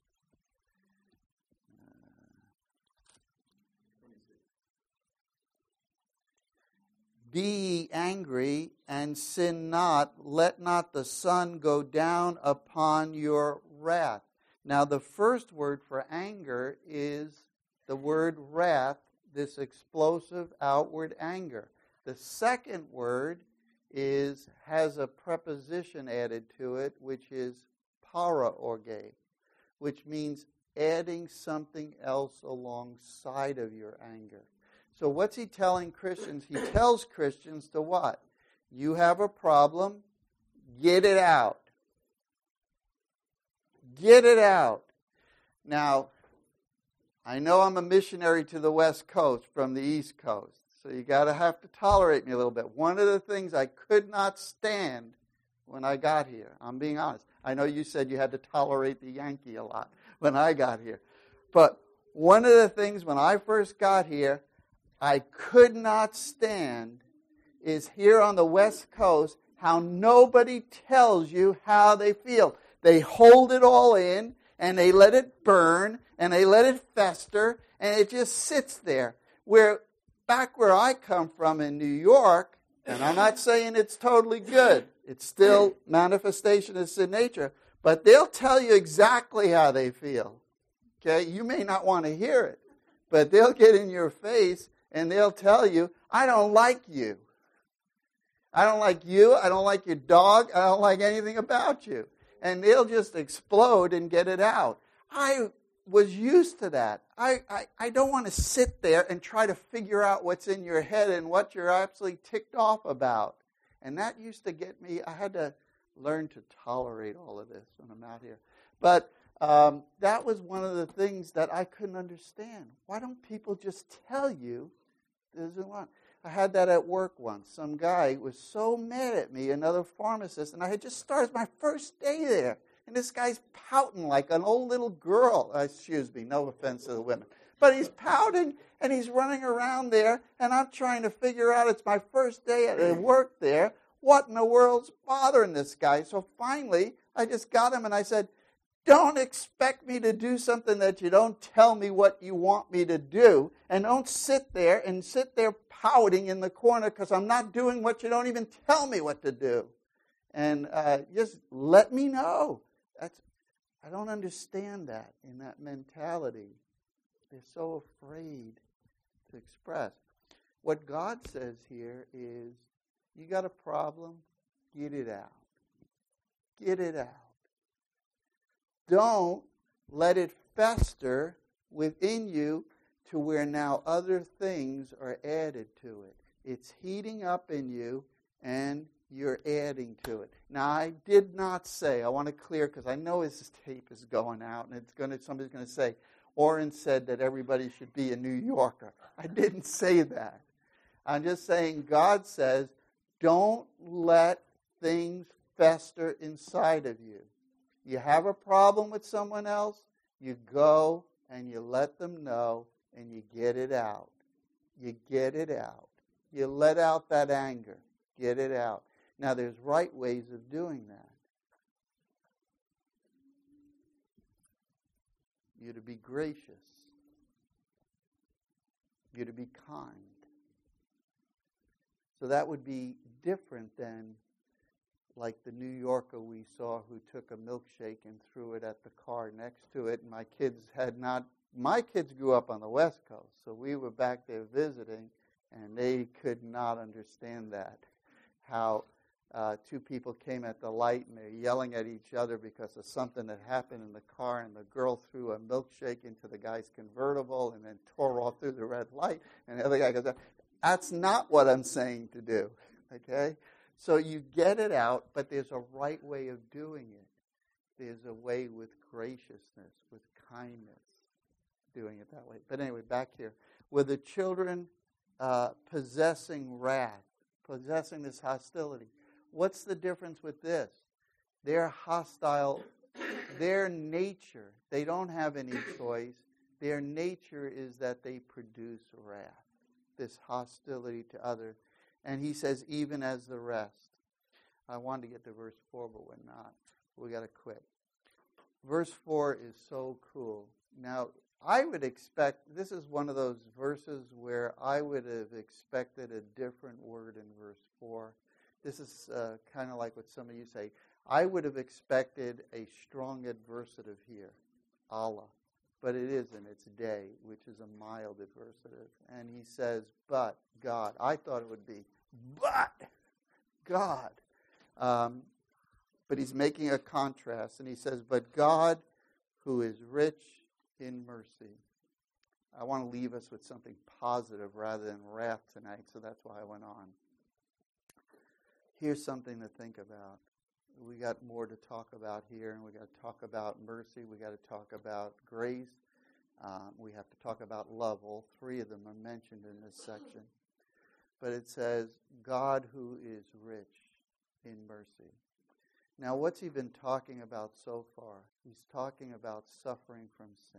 Be angry and sin not. Let not the sun go down upon your wrath. Now, the first word for anger is the word wrath, this explosive outward anger. The second word is has a preposition added to it, which is paraorge, which means adding something else alongside of your anger. So what's he telling Christians? He tells Christians to what? You have a problem, get it out. Get it out. Now, I know I'm a missionary to the West Coast from the East Coast, so you got to have to tolerate me a little bit. One of the things I could not stand when I got here, I'm being honest. I know you said you had to tolerate the Yankee a lot when I got here. But one of the things when I first got here, I could not stand is here on the West Coast how nobody tells you how they feel. They hold it all in, and they let it burn, and they let it fester, and it just sits there. Where back where I come from in New York, and I'm not saying it's totally good. It's still manifestation of sin nature, but they'll tell you exactly how they feel. Okay, you may not want to hear it, but they'll get in your face, and they'll tell you, I don't like you. I don't like you. I don't like your dog. I don't like anything about you. And they'll just explode and get it out. I was used to that. I, I, I don't want to sit there and try to figure out what's in your head and what you're absolutely ticked off about. And that used to get me, I had to learn to tolerate all of this when I'm out here. But um, that was one of the things that I couldn't understand. Why don't people just tell you this is what? I had that at work once. Some guy was so mad at me, another pharmacist, and I had just started my first day there. And this guy's pouting like an old little girl. Uh, excuse me, no offense to the women. But he's pouting, and he's running around there, and I'm trying to figure out, it's my first day at work there, what in the world's bothering this guy? So finally, I just got him, and I said, don't expect me to do something that you don't tell me what you want me to do, and don't sit there and sit there pouting in the corner because I'm not doing what you don't even tell me what to do. And uh, just let me know. That's I don't understand that in that mentality. They're so afraid to express. What God says here is, you got a problem, get it out. Get it out. Don't let it fester within you to where now other things are added to it. It's heating up in you, and You're adding to it. Now, I did not say, I want to clear, because I know his tape is going out, and it's going to, somebody's going to say, Orrin said that everybody should be a New Yorker. I didn't say that. I'm just saying God says, don't let things fester inside of you. You have a problem with someone else, you go and you let them know, and you get it out. You get it out. You let out that anger. Get it out. Now, there's right ways of doing that. You're to be gracious. You're to be kind. So that would be different than like the New Yorker we saw who took a milkshake and threw it at the car next to it. And my kids had not, my kids grew up on the West Coast, so we were back there visiting, and they could not understand that. How uh, two people came at the light and they're yelling at each other because of something that happened in the car, and the girl threw a milkshake into the guy's convertible and then tore off through the red light, and the other guy goes, that's not what I'm saying to do, okay? So you get it out, but there's a right way of doing it. There's a way with graciousness, with kindness, doing it that way. But anyway, back here. With the children uh, possessing wrath, possessing this hostility. What's the difference with this? They're hostile. Their nature, they don't have any choice. Their nature is that they produce wrath, this hostility to others. And he says, even as the rest. I wanted to get to verse four, but we're not. We got to quit. Verse four is so cool. Now, I would expect, this is one of those verses where I would have expected a different word in verse four. This is uh, kind of like what some of you say. I would have expected a strong adversative here, Allah. But it isn't. It's day, which is a mild adversative. And he says, but God. I thought it would be, but God. Um, but he's making a contrast. And he says, but God, who is rich in mercy. I want to leave us with something positive rather than wrath tonight, so that's why I went on. Here's something to think about. We got more to talk about here, and we got to talk about mercy. We got to talk about grace. Um, we have to talk about love. All three of them are mentioned in this section. But it says, God who is rich in mercy. Now, what's he been talking about so far? He's talking about suffering from sin.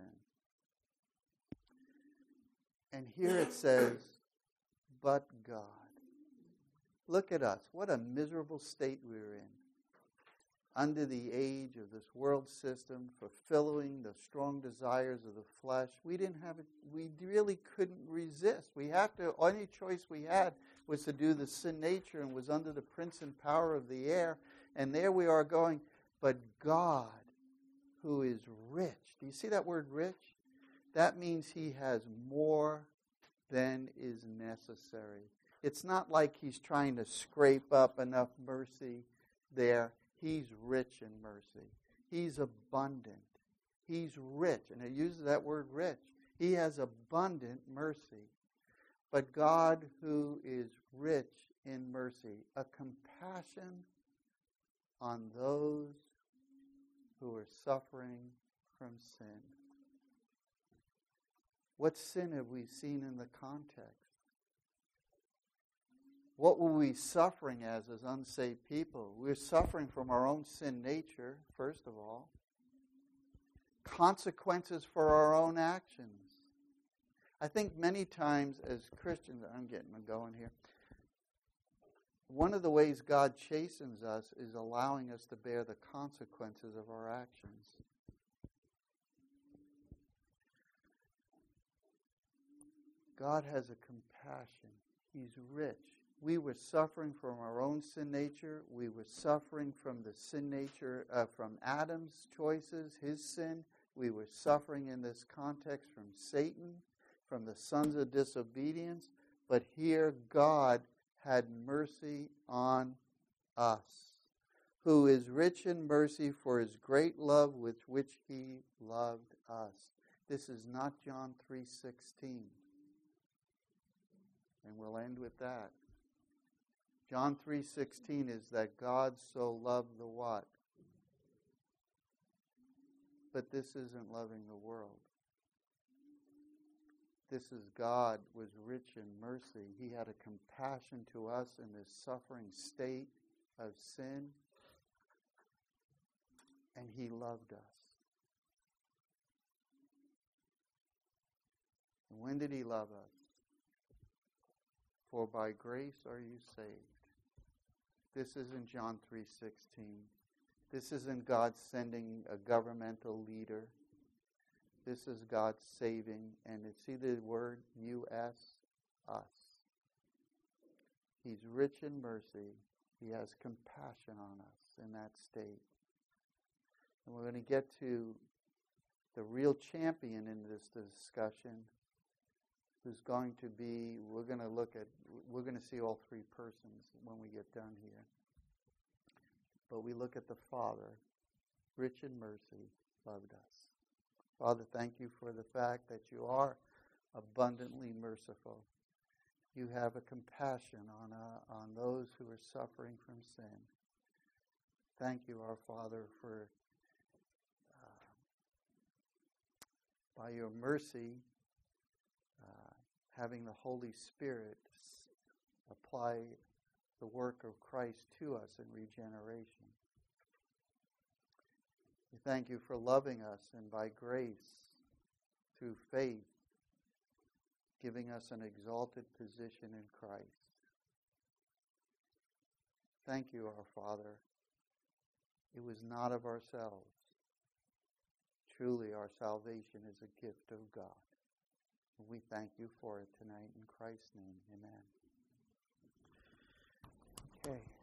And here it says, but God. Look at us. What a miserable state we were in. Under the age of this world system, fulfilling the strong desires of the flesh. We didn't have it. We really couldn't resist. We have to, only choice we had was to do the sin nature, and was under the prince and power of the air. And there we are going, but God, who is rich. Do you see that word rich? That means he has more than is necessary. It's not like he's trying to scrape up enough mercy there. He's rich in mercy. He's abundant. He's rich. And it uses that word rich. He has abundant mercy. But God, who is rich in mercy, a compassion on those who are suffering from sin. What sin have we seen in the context? What were we suffering as as unsaved people? We're suffering from our own sin nature, first of all. Consequences for our own actions. I think many times as Christians, I'm getting going here, one of the ways God chastens us is allowing us to bear the consequences of our actions. God has a compassion. He's rich. We were suffering from our own sin nature. We were suffering from the sin nature, uh, from Adam's choices, his sin. We were suffering in this context from Satan, from the sons of disobedience. But here God had mercy on us, who is rich in mercy for his great love with which he loved us. This is not John three sixteen. And we'll end with that. John three sixteen is that God so loved the what? But this isn't loving the world. This is God was rich in mercy. He had a compassion to us in this suffering state of sin. And He loved us. And when did He love us? For by grace are you saved. This isn't John three sixteen. This isn't God sending a governmental leader. This is God saving, and see the word U S, us. He's rich in mercy. He has compassion on us in that state. And we're going to get to the real champion in this discussion, who's going to be, we're going to look at, we're going to see all three persons when we get done here. But we look at the Father, rich in mercy, loved us. Father, thank you for the fact that you are abundantly merciful. You have a compassion on, uh, on those who are suffering from sin. Thank you, our Father, for uh, by your mercy, uh, having the Holy Spirit apply the work of Christ to us in regeneration. We thank you for loving us, and by grace, through faith, giving us an exalted position in Christ. Thank you, our Father. It was not of ourselves. Truly, our salvation is a gift of God. And we thank you for it tonight in Christ's name. Amen. Okay.